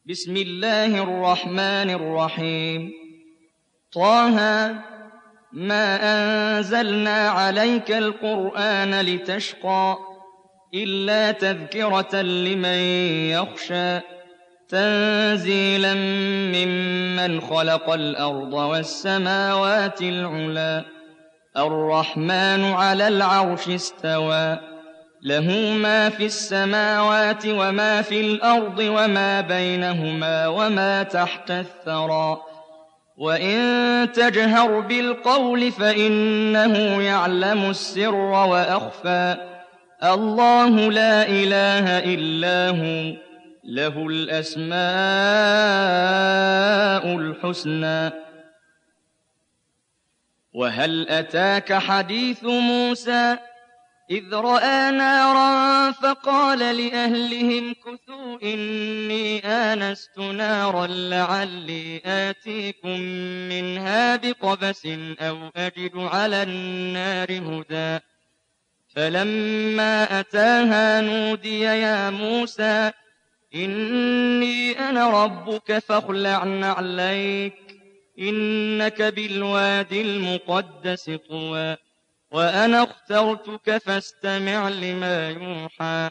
بسم الله الرحمن الرحيم. طه ما أنزلنا عليك القرآن لتشقى إلا تذكرة لمن يخشى تنزيلا ممن خلق الأرض والسماوات العلى الرحمن على العرش استوى له ما في السماوات وما في الأرض وما بينهما وما تحت الثرى وإن تجهر بالقول فإنه يعلم السر وأخفى الله لا إله إلا هو له الأسماء الحسنى. وهل أتاك حديث موسى إذ رأى نارا فقال لأهلهم كثوا إني آنست نارا لعلي آتيكم منها بقبس أو أجد على النار هدى فلما أتاها نودي يا موسى إني أنا ربك فاخلع نعليك إنك بالوادي المقدس طوى وأنا اخترتك فاستمع لما يوحى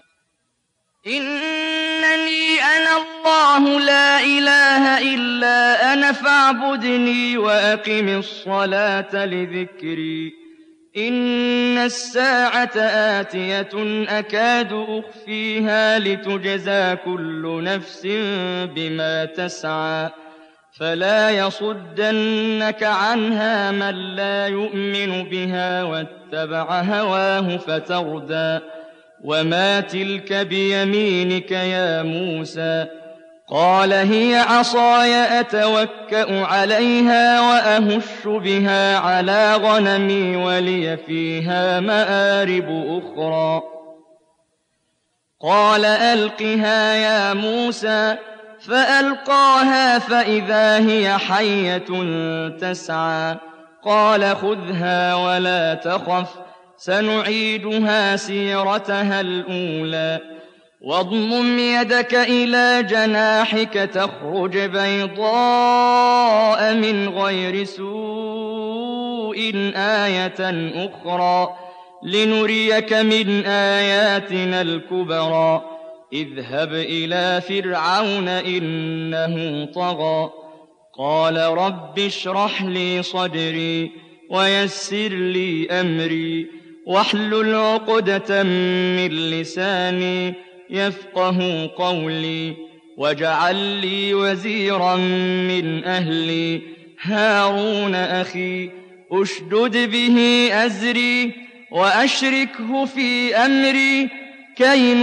إنني أنا الله لا إله إلا أنا فاعبدني وأقم الصلاة لذكري إن الساعة آتية أكاد أخفيها لتجزى كل نفس بما تسعى فلا يصدنك عنها من لا يؤمن بها واتبع هواه فتردى وما تلك بيمينك يا موسى قال هي عصاي أتوكأ عليها وأهش بها على غنمي ولي فيها مآرب أخرى قال ألقها يا موسى فألقاها فإذا هي حية تسعى قال خذها ولا تخف سنعيدها سيرتها الأولى واضمم يدك إلى جناحك تخرج بيضاء من غير سوء آية أخرى لنريك من آياتنا الكبرى اذهب إلى فرعون إنه طغى قال رب اشرح لي صدري ويسر لي أمري واحلل عقدة من لساني يفقه قولي واجعل لي وزيرا من أهلي هارون أخي أشدد به أزري وأشركه في أمري كي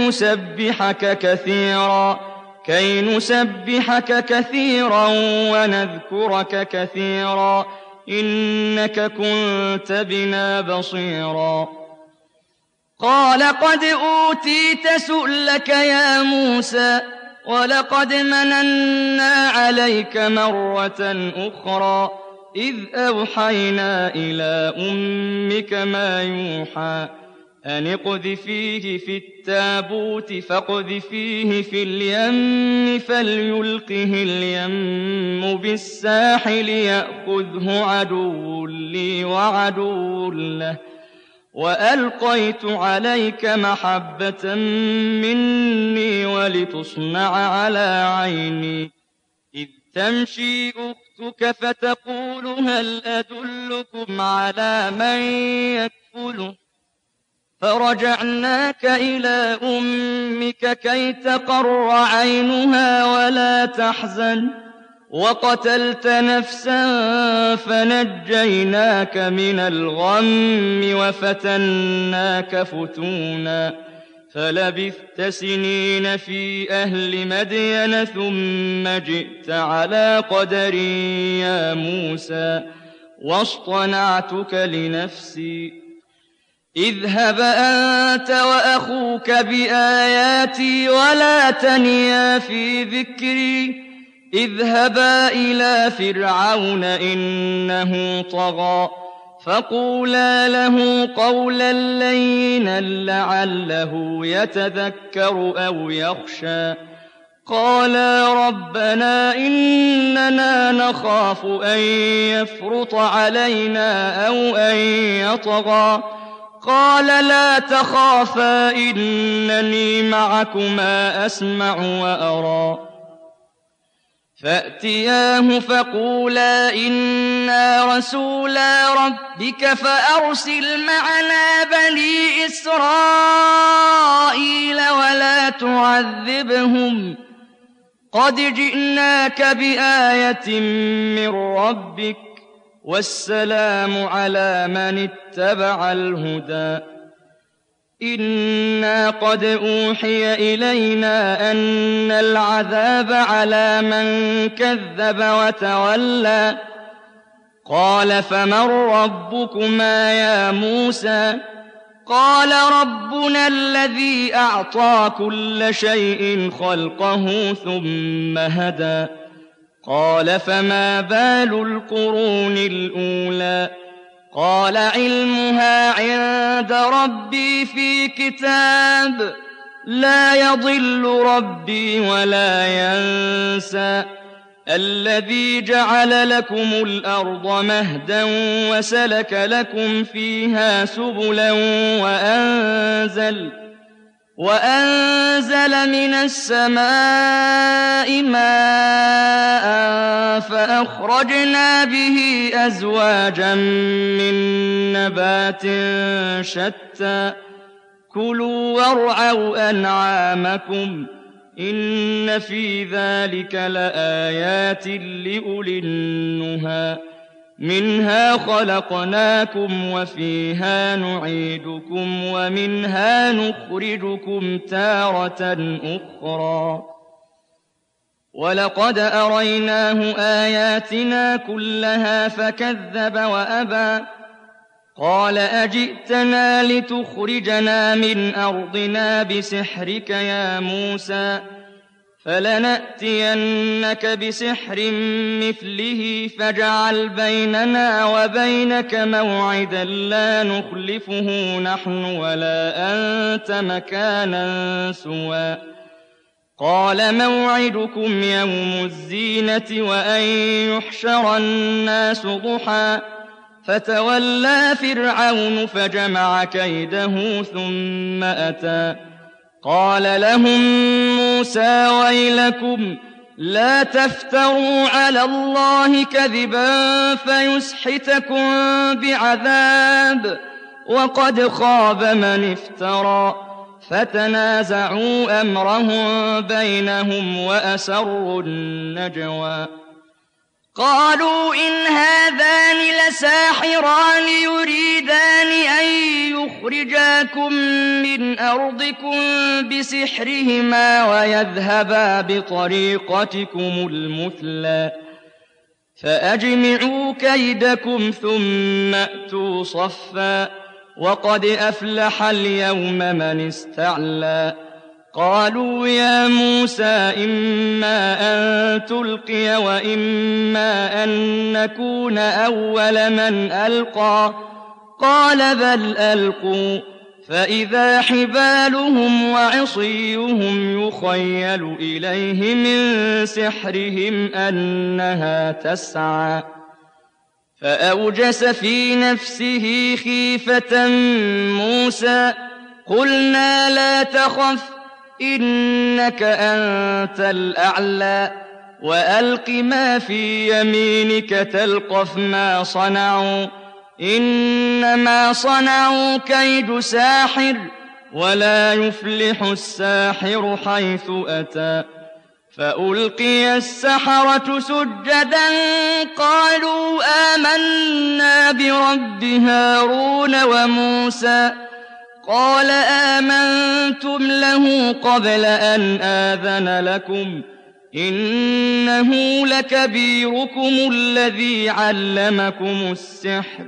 نسبحك كثيرا ونذكرك كثيرا إنك كنت بنا بصيرا قال قد أوتيت سؤلك يا موسى ولقد مننا عليك مرة أخرى إذ أوحينا إلى أمك ما يوحى أن اقذفيه في التابوت فاقذفيه في اليم فليلقه اليم بالساحل يأخذه عدو لي وعدو له وألقيت عليك محبة مني ولتصنع على عيني إذ تمشي أختك فتقول هل أدلكم على من يكفله فرجعناك إلى أمك كي تقر عينها ولا تحزن وقتلت نفسا فنجيناك من الغم وفتناك فتونا فلبثت سنين في أهل مدين ثم جئت على قدر يا موسى واصطنعتك لنفسي اذهب أنت وأخوك بآياتي ولا تنيا في ذكري اذهبا إلى فرعون إنه طغى فقولا له قولا لينا لعله يتذكر أو يخشى قالا ربنا إننا نخاف أن يفرط علينا أو أن يطغى قال لا تخافا إنني معكما أسمع وأرى فأتياه فقولا إنا رسولا ربك فأرسل معنا بني إسرائيل ولا تعذبهم قد جئناك بآية من ربك والسلام على من اتبع الهدى إنا قد أوحي إلينا أن العذاب على من كذب وتولى قال فمن ربكما يا موسى قال ربنا الذي أعطى كل شيء خلقه ثم هدى قال فما بال القرون الأولى قال علمها عند ربي في كتاب لا يضل ربي ولا ينسى الذي جعل لكم الأرض مهدا وسلك لكم فيها سبلا وأنزل من السماء ماء فأخرجنا به أزواجا من نبات شتى كلوا وارعوا أنعامكم إن في ذلك لآيات لأولي النهى منها خلقناكم وفيها نعيدكم ومنها نخرجكم تارة أخرى ولقد أريناه آياتنا كلها فكذب وأبى قال أجئتنا لتخرجنا من أرضنا بسحرك يا موسى فلنأتينك بسحر مثله فاجعل بيننا وبينك موعدا لا نخلفه نحن ولا أنت مكانا سوى قال موعدكم يوم الزينة وأن يحشر الناس ضحى فتولى فرعون فجمع كيده ثم أتى قال لهم موسى ويلكم لا تفتروا على الله كذبا فيسحتكم بعذاب وقد خاب من افترى فتنازعوا أمرهم بينهم وأسروا النجوى قالوا إن هذان لساحران يريدان أن يخرجاكم من أرضكم بسحرهما ويذهبا بطريقتكم المثلى فأجمعوا كيدكم ثم أتوا صفا وقد أفلح اليوم من استعلى قالوا يا موسى إما أن تلقي وإما أن نكون أول من ألقى قال بل ألقوا فإذا حبالهم وعصيهم يخيل إليه من سحرهم أنها تسعى فأوجس في نفسه خيفة موسى قلنا لا تخف إنك أنت الأعلى وألق ما في يمينك تلقف ما صنعوا إنما صنعوا كيد ساحر ولا يفلح الساحر حيث أتى فألقي السحرة سجدا قالوا آمنا برب هارون وموسى قال آمنتم له قبل أن آذن لكم إنه لكبيركم الذي علمكم السحر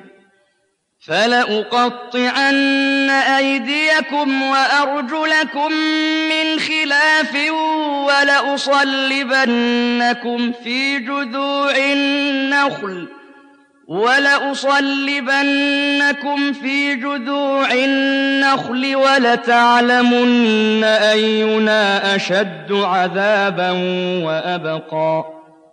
فلأقطعن أيديكم وأرجلكم من خلاف ولأصلبنكم في جذوع النخل وَلَأُصَلِّبَنَّكُمْ فِي جُذُوعِ النَّخْلِ وَلَتَعْلَمُنَّ أَيُّنَا أَشَدُّ عَذَابًا وَأَبْقَىٰ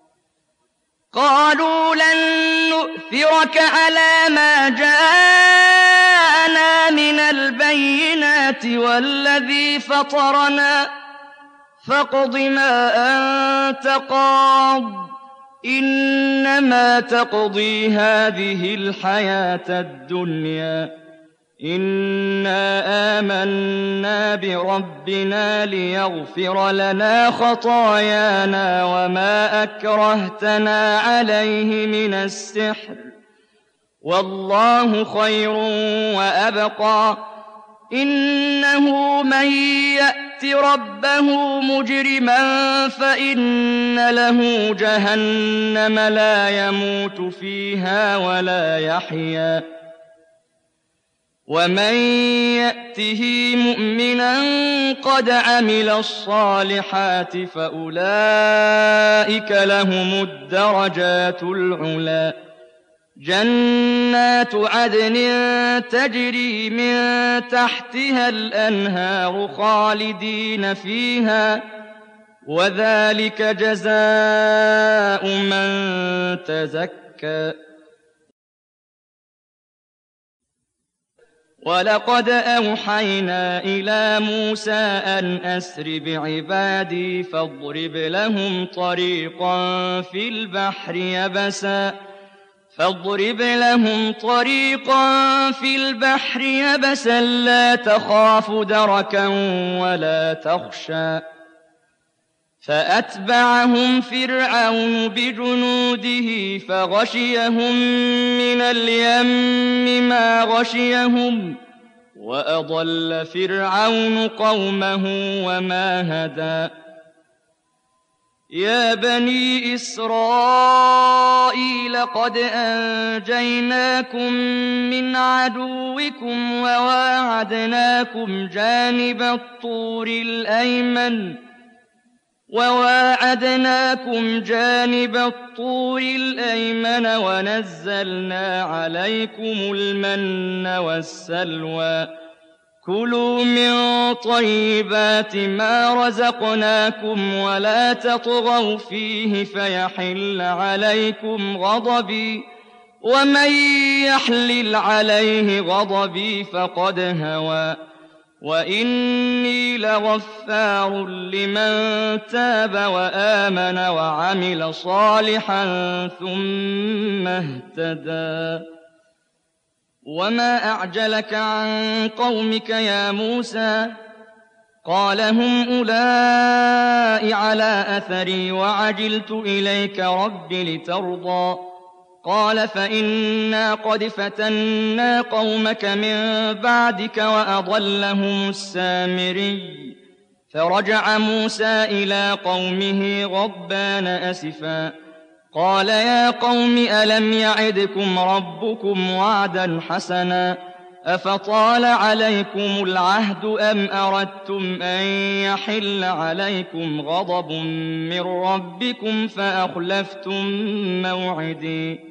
قَالُوا لَن نُّؤْثِرَكَ عَلَىٰ مَا جَاءَنَا مِنَ الْبَيِّنَاتِ وَالَّذِي فَطَرَنَا فَاقْضِ مَا أَنتَ قَاضٍ إِنَّمَا تَقْضِي هَٰذِهِ الْحَيَاةَ الدُّنْيَا إِنَّا آمَنَّا بِرَبِّنَا لِيَغْفِرَ لَنَا خَطَايَانَا وَمَا أَكْرَهْتَنَا عَلَيْهِ مِنَ السِّحْرِ وَاللَّهُ خَيْرٌ وَأَبْقَىٰ إِنَّهُ مَن يَأْتِ رَبَّهُ مُجْرِمًا فَإِنَّ لَهُ جَهَنَّمَ لَا يَمُوتُ فِيهَا وَلَا يَحْيَىٰ وَمَن يَأْتِهِ مُؤْمِنًا قَدْ عَمِلَ الصَّالِحَاتِ فَأُولَٰئِكَ لَهُمُ الدَّرَجَاتُ الْعُلَىٰ جَنَّاتُ عَدْنٍ تَجْرِي مِن تَحْتِهَا الْأَنْهَارُ خَالِدِينَ فِيهَا وَذَٰلِكَ جَزَاءُ مَن تَزَكَّىٰ وَلَقَدْ أَوْحَيْنَا إِلَىٰ مُوسَىٰ أَنْ أَسْرِ بِعِبَادِي فَاضْرِبْ لَهُمْ طَرِيقًا فِي الْبَحْرِ يَبَسًا لَّا تَخَافُ دَرَكًا وَلَا تَخْشَىٰ فَأَتْبَعَهُمْ فِرْعَوْنُ بِجُنُودِهِ فَغَشِيَهُم مِّنَ الْيَمِّ مَا غَشِيَهُمْ وَأَضَلَّ فِرْعَوْنُ قَوْمَهُ وَمَا هَدَىٰ يَا بَنِي إِسْرَائِيلَ قَدْ أَنجَيْنَاكُم مِّنْ عَدُوِّكُمْ وَوَاعَدْنَاكُمْ جَانِبَ الطُّورِ الْأَيْمَنَ وَنَزَّلْنَا عَلَيْكُمُ الْمَنَّ وَالسَّلْوَىٰ كُلُوا مِن طَيِّبَاتِ مَا رَزَقْنَاكُمْ وَلَا تَطْغَوْا فِيهِ فَيَحِلَّ عَلَيْكُمْ غَضَبِي وَمَن يَحْلِلْ عَلَيْهِ غَضَبِي فَقَدْ هَوَىٰ وَإِنِّي لَغَفَّارٌ لِّمَن تَابَ وَآمَنَ وَعَمِلَ صَالِحًا ثُمَّ اهْتَدَىٰ وَمَا أَعْجَلَكَ عَن قَوْمِكَ يَا مُوسَىٰ قَالَ هُمْ أُولَاءِ عَلَىٰ أَثَرِي وَعَجِلْتُ إِلَيْكَ رَبِّ لِتَرْضَىٰ قَالَ فَإِنَّا قَدْ فَتَنَّا قَوْمَكَ مِن بَعْدِكَ وَأَضَلَّهُمُ السَّامِرِيُّ فَرَجَعَ مُوسَىٰ إِلَىٰ قَوْمِهِ غَضْبَانَ أَسِفًا قَالَ يَا قَوْمِ أَلَمْ يَعِدْكُمْ رَبُّكُمْ وَعْدًا حَسَنًا أَفَطَالَ عَلَيْكُمُ الْعَهْدُ أَمْ أَرَدتُّمْ أَن يَحِلَّ عَلَيْكُمْ غَضَبٌ مِّن رَّبِّكُمْ فَأَخْلَفْتُم مَّوْعِدِي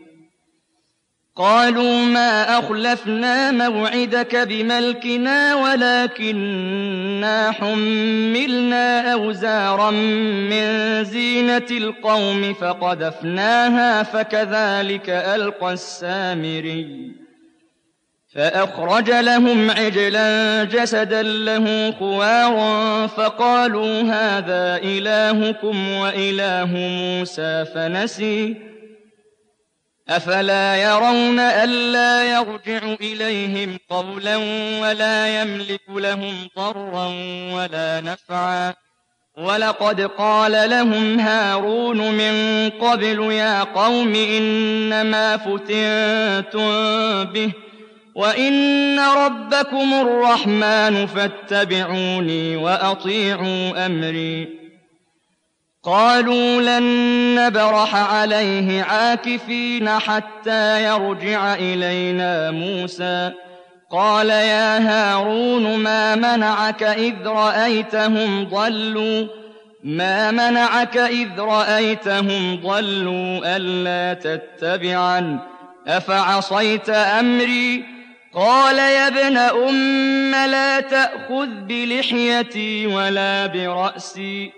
قَالُوا مَا أَخْلَفْنَا مَوْعِدَكَ بِمَلْكِنَا وَلَٰكِنَّا حُمِّلْنَا أَوْزَارًا مِّن زِينَةِ الْقَوْمِ فَقَذَفْنَاهَا فَكَذَٰلِكَ أَلْقَى السَّامِرِيُّ فَأَخْرَجَ لَهُمْ عِجْلًا جَسَدًا لَّهُ خُوَارٌ فَقَالُوا هَٰذَا إِلَٰهُكُمْ وَإِلَٰهُ مُوسَىٰ فَنَسِيَ أَفَلَا يَرَوْنَ أَلَّا يَرْجِعُ إِلَيْهِمْ قَوْلًا وَلَا يَمْلِكُ لَهُمْ ضَرًّا وَلَا نَفْعًا وَلَقَدْ قَالَ لَهُمْ هَارُونُ مِن قَبْلُ يَا قَوْمِ إِنَّمَا فُتِنتُم بِهِ وَإِنَّ رَبَّكُمُ الرَّحْمَٰنُ فَاتَّبِعُونِي وَأَطِيعُوا أَمْرِي قَالُوا لَن نَّبْرَحَ عَلَيْهِ عَاكِفِينَ حَتَّىٰ يَرْجِعَ إِلَيْنَا مُوسَىٰ قَالَ يَا هَارُونُ مَا مَنَعَكَ إِذْ رَأَيْتَهُمْ ضَلُّوا أَلَّا تَتَّبِعَنِ ۖ أفعصيت أمري؟ قال يا ابن أم لا تأخذ بلحيتي ولا برأسي،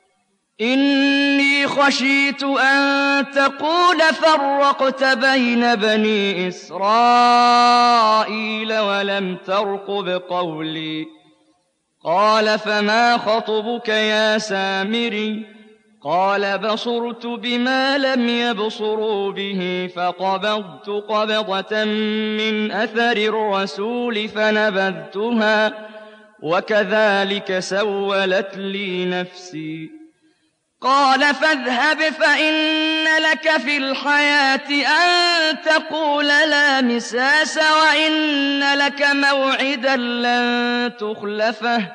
إني خشيت أن تقول فرقت بين بني إسرائيل ولم ترقب قولي. قال فما خطبك يا سامري؟ قال بصرت بما لم يبصروا به فقبضت قبضة من أثر الرسول فنبذتها وكذلك سولت لي نفسي. قال فاذهب فإن لك في الحياة أن تقول لا مساس وإن لك موعدا لن تخلفه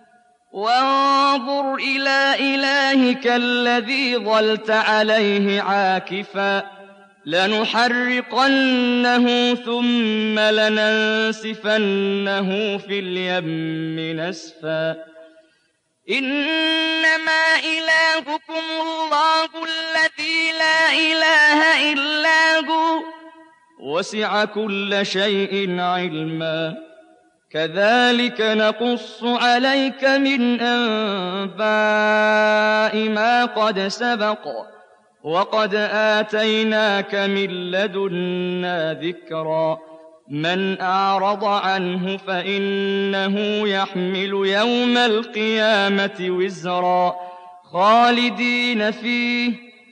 وانظر إلى إلهك الذي ظلت عليه عاكفا لنحرقنه ثم لننسفنه في اليم نسفا. إنما إلهكم الله الذي لا إله إلا هو وسع كل شيء علما. كذلك نقص عليك من أنباء ما قد سبق وقد آتيناك من لدنا ذكرا. من أعرض عنه فإنه يحمل يوم القيامة وزرا خالدين فيه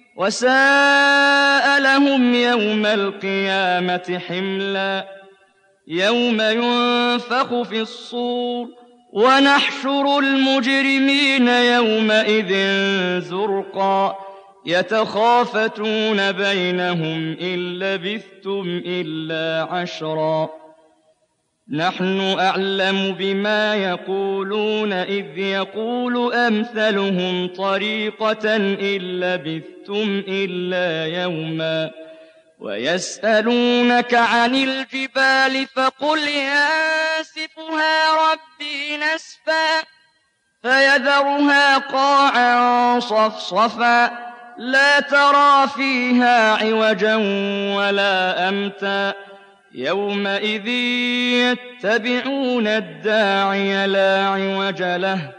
وساء لهم يوم القيامة حملا. يوم ينفخ في الصور ونحشر المجرمين يومئذ زرقا يتخافتون بينهم إن لبثتم إلا عشرا. نحن أعلم بما يقولون إذ يقول أمثلهم طريقة إن لبثتم إلا يوما. ويسألونك عن الجبال فقل ينسفها ربي نسفا فيذرها قاعا صفصفا لا ترى فيها عوجا ولا أمتا. يومئذ يتبعون الداعي لا عوج له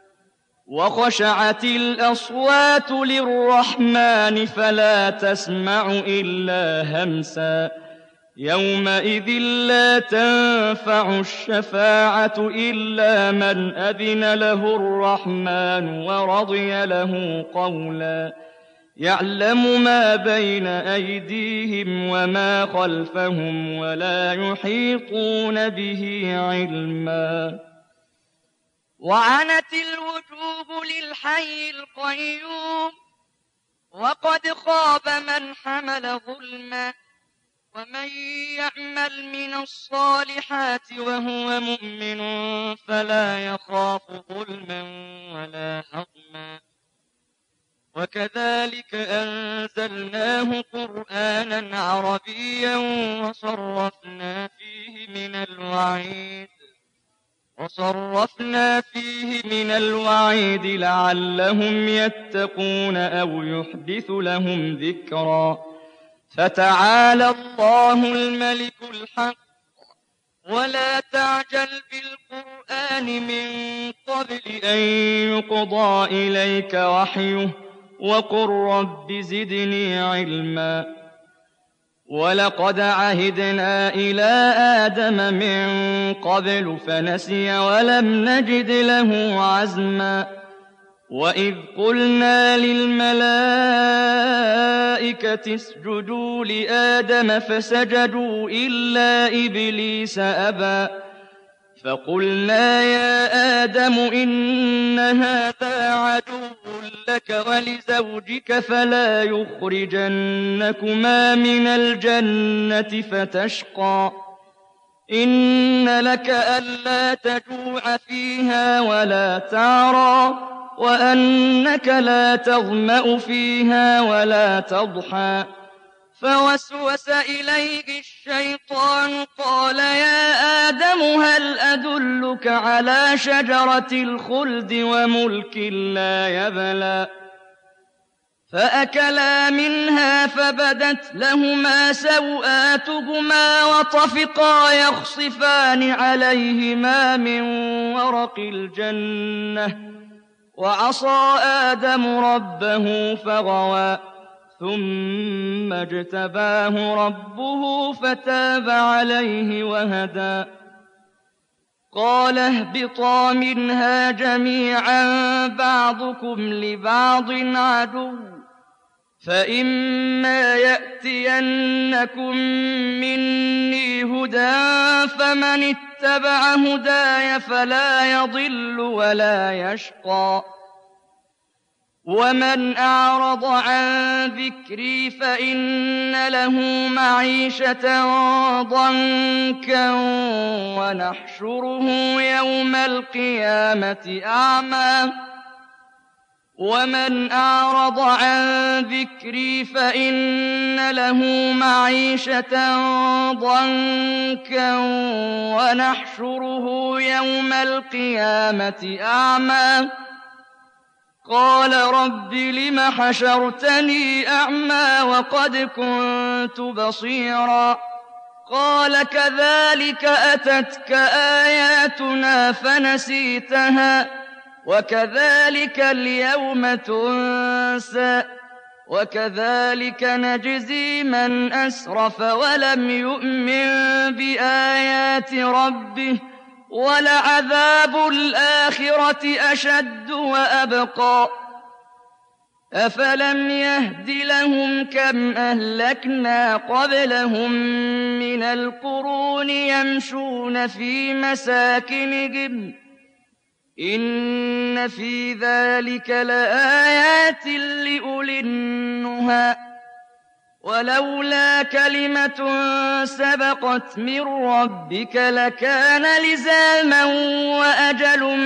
وخشعت الأصوات للرحمن فلا تسمع إلا همسا. يومئذ لا تنفع الشفاعة إلا من أذن له الرحمن ورضي له قولا. يعلم ما بين أيديهم وما خلفهم ولا يحيطون به علما. وعنت الوجوه للحي القيوم وقد خاب من حمل ظلما. ومن يعمل من الصالحات وهو مؤمن فلا يخاف ظلما ولا هضما. وكذلك أنزلناه قرآنا عربيا وصرفنا فيه من الوعيد لعلهم يتقون أو يحدث لهم ذكرا. فتعالى الله الملك الحق ولا تعجل بالقرآن من قبل أن يقضى إليك وحيه وقل رب زدني علما. ولقد عهدنا إلى آدم من قبل فنسي ولم نجد له عزما. وإذ قلنا للملائكة اسجدوا لآدم فسجدوا إلا إبليس أبى. فقلنا يا آدم إن هذا عدو لك ولزوجك فلا يخرجنكما من الجنة فتشقى. إن لك ألا تجوع فيها ولا تعرى وأنك لا تظمأ فيها ولا تضحى. فوسوس إليه الشيطان قال يا آدم هل أدلك على شجرة الخلد وملك لا يبلى. فأكلا منها فبدت لهما سوآتهما وطفقا يخصفان عليهما من ورق الجنة وعصى آدم ربه فغوى ثم اجتباه ربه فتاب عليه وهدى قال اهبطا منها جميعا بعضكم لبعض عدو فإما يأتينكم مني هدى فمن اتبع هداي فلا يضل ولا يشقى ومن أعرض عن ذكري فإن له معيشة ضنكا ونحشره يوم القيامة أعمى ومن أعرض عن ذكري فإن له معيشة ضنكا ونحشره يوم القيامة أعمى قال رب لم حشرتني أعمى وقد كنت بصيرا قال كذلك أتتك آياتنا فنسيتها وكذلك اليوم تنسى وكذلك نجزي من أسرف ولم يؤمن بآيات ربه ولعذاب الآخرة أشد وأبقى أفلم يهد لهم كم أهلكنا قبلهم من القرون يمشون في مساكنهم إن في ذلك لآيات لأولي النهى ولولا كلمة سبقت من ربك لكان لزاما وأجل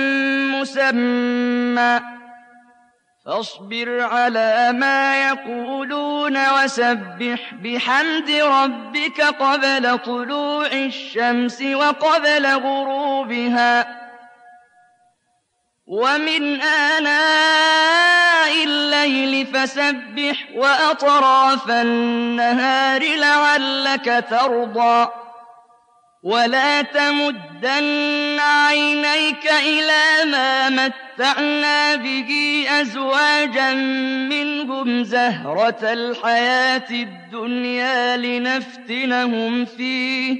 مسمى فاصبر على ما يقولون وسبح بحمد ربك قبل طلوع الشمس وقبل غروبها ومن آناء الليل فسبح وأطراف النهار لعلك ترضى ولا تمدن عينيك إلى ما متعنا به أزواجا منهم زهرة الحياة الدنيا لنفتنهم فيه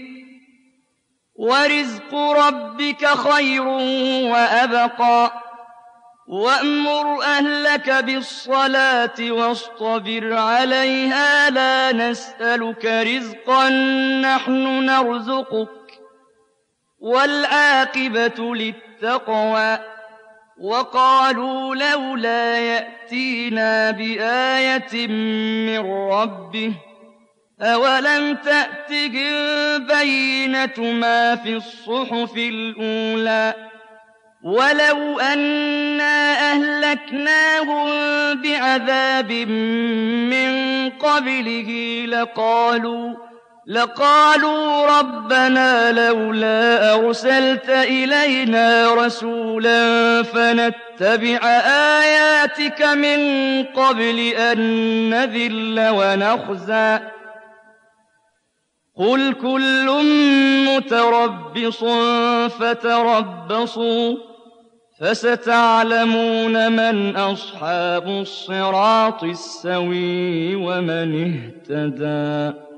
ورزق ربك خير وأبقى وأمر أهلك بالصلاة واصطبر عليها لا نسألك رزقا نحن نرزقك والعاقبة للتقوى وقالوا لولا يأتينا بآية من ربه أولم تأتهم بينة ما في الصحف الأولى ولو أنا أهلكناهم بعذاب من قبله لقالوا ربنا لولا أرسلت إلينا رسولا فنتبع آياتك من قبل أن نذل ونخزى قل كل متربص فتربصوا فستعلمون من أصحاب الصراط السوي ومن اهتدى